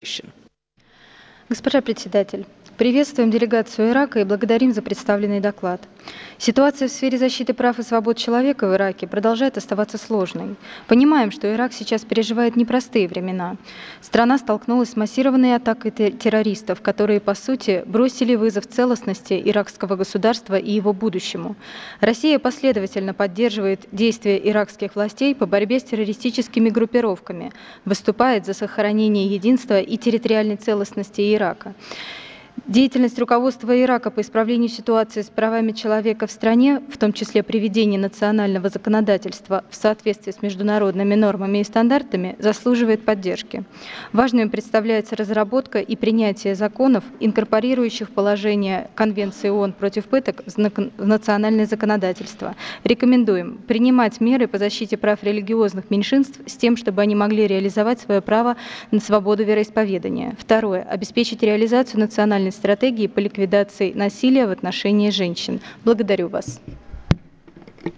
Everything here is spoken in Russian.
Госпожа председатель, приветствуем делегацию Ирака и благодарим за представленный доклад. Ситуация в сфере защиты прав и свобод человека в Ираке продолжает оставаться сложной. Понимаем, что Ирак сейчас переживает непростые времена. Страна столкнулась с массированной атакой террористов, которые, по сути, бросили вызов целостности иракского государства и его будущему. Россия последовательно поддерживает действия иракских властей по борьбе с террористическими группировками, выступает за сохранение единства и территориальной целостности Ирака. Деятельность руководства Ирака по исправлению ситуации с правами человека в стране, в том числе приведение национального законодательства в соответствии с международными нормами и стандартами, заслуживает поддержки. Важным представляется разработка и принятие законов, инкорпорирующих положения Конвенции ООН против пыток в национальное законодательство. Рекомендуем принимать меры по защите прав религиозных меньшинств с тем, чтобы они могли реализовать свое право на свободу вероисповедания. Второе. Обеспечить реализацию национальной стратегии по ликвидации насилия в отношении женщин. Благодарю вас.